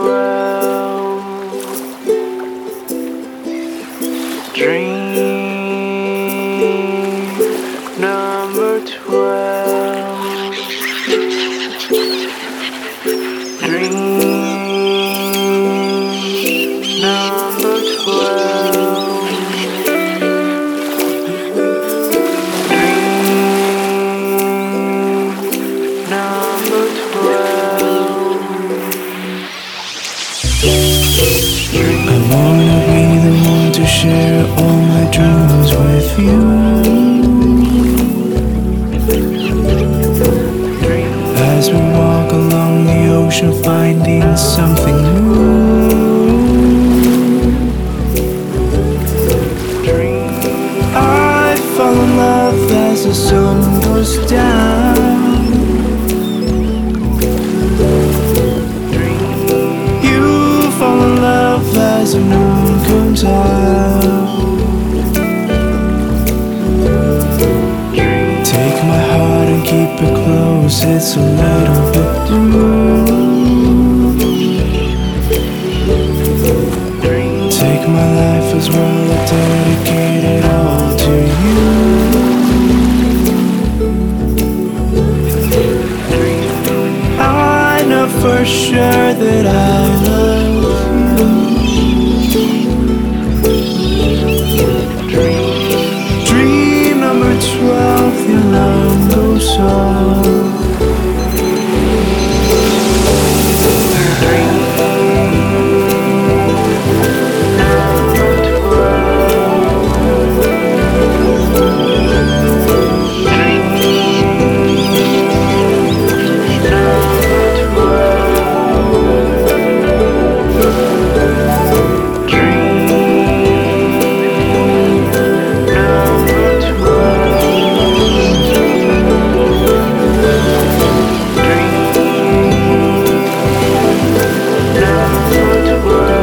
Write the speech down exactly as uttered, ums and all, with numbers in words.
twelve. Dream number twelve. Dream number twelve. Dream number twelve. I wanna be the one to share all my dreams with you. As we walk along the ocean, finding something new. I fall in love as the sun goes down. You fall in love as the moon comes out. Take my heart and keep it close, it's a little bit blue. Take my life as well, I dedicate it all to you. I know for sure that I love you. Dream number twelve, your love goes on. Number twelve.